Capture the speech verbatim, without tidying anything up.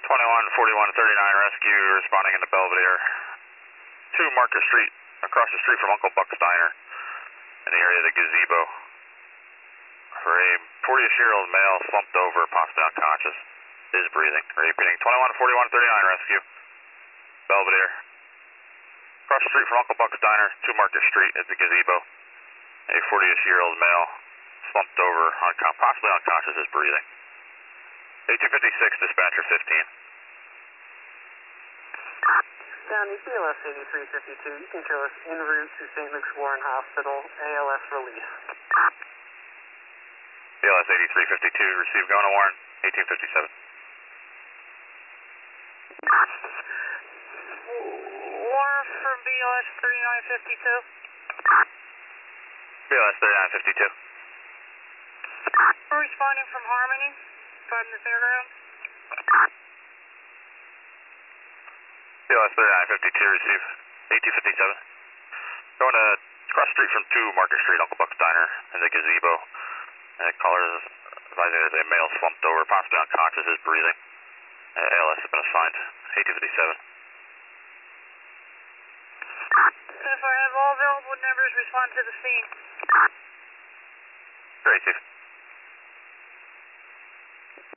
twenty-one forty-one thirty-nine rescue responding into Belvedere. Two Market Street, across the street from Uncle Buck's Diner, in the area of the gazebo. For a forty-ish year old male slumped over, possibly unconscious, is breathing. Repeating, twenty-one forty-one thirty-nine rescue, Belvedere. Across the street from Uncle Buck's Diner, two Market Street at the gazebo. A forty-ish year old male slumped over, uncon possibly unconscious, is breathing. eighteen fifty-six, dispatcher fifteen. County B L S eighty-three fifty-two, you can show us en route to Saint Luke's Warren Hospital, A L S release. B L S eighty-three fifty-two, receive, going to Warren, eighteen fifty-seven. Warren from B L S thirty-nine fifty-two. B L S thirty-nine fifty-two. We're responding from Harmony, from the fairgrounds. B L S thirty-nine fifty-two, receive, eighteen fifty-seven. Going to cross street from two Market Street, Uncle Buck's Diner, in the gazebo. And caller is advising there's a male slumped over, possibly unconscious, is breathing. Uh, A L S has been assigned, eighteen fifty-seven. If I have all available numbers, respond to the scene. Great, Chief.